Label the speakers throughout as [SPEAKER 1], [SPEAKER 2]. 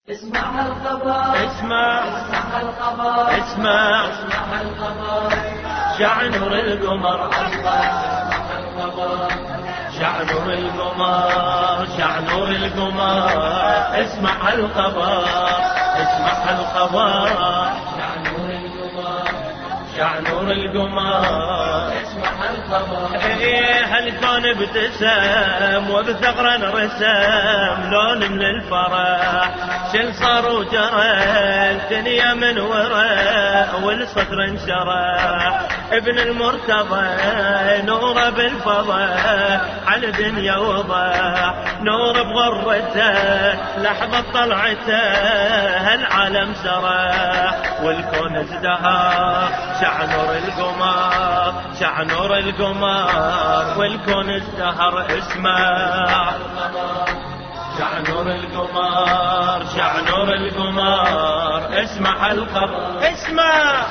[SPEAKER 1] اسمع الخبر
[SPEAKER 2] اسمع
[SPEAKER 1] الخبر
[SPEAKER 2] اسمع
[SPEAKER 1] الخبر
[SPEAKER 2] شع نور القمر شع نور القمر شع نور القمر اسمع الخبر اسمع الخبر شع نور القمر
[SPEAKER 1] اسمع الخبر
[SPEAKER 2] هالكون ابتسم وبثغرا رسم لون من الفرح شل صار وجرى الدنيا من وراء والصدر انشرح ابن المرتضى نور بالفضاء على دنيا وضح نور بغرته لحظة طلعته هالعالم سرح والكون ازدهر شع نور القمر شع نور القمر والكون ازدهر اسمع شع نور القمر شع نور القمر اسمع الخبر اسمع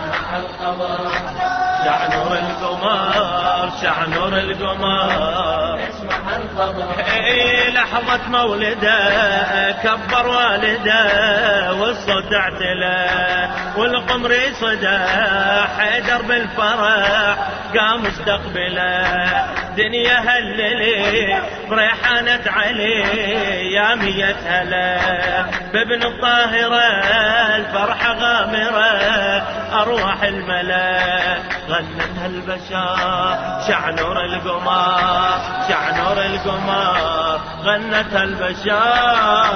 [SPEAKER 2] شع نور القمر شع نور القمر
[SPEAKER 1] اسمع الخبر
[SPEAKER 2] لحظة مولده كبر والده والصوت اعتلى والقمر صدى حيدر بالفرح قام استقبله دنيا هللي بريحانة علي يا مية هلا بابن الطاهرة الفرحة غامرة أرواح الملا غنتها البشر شع نور القمر شع نور القمر غنتها البشر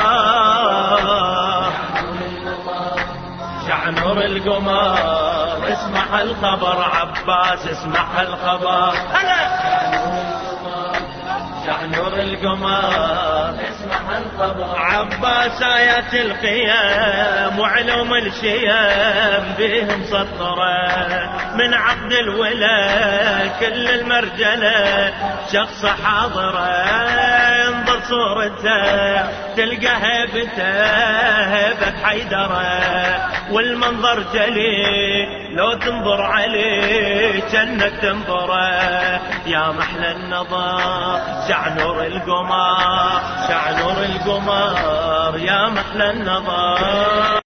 [SPEAKER 2] شع نور القمر اسمع الخبر عباس اسمع الخبر هلا شع نور القمر
[SPEAKER 1] اسمع الخبر
[SPEAKER 2] عباس آيات القيام وعلوم الشيام بهم سطرة من عقد الولا كل المرجلة شخص حاضرة انظر صورته تلقى هيبته هيبة حيدرة والمنظر جلي لو تنظر عليه جنك تنظره يا محلى النظر شع نور القمر شع نور القمر يا محلى النظر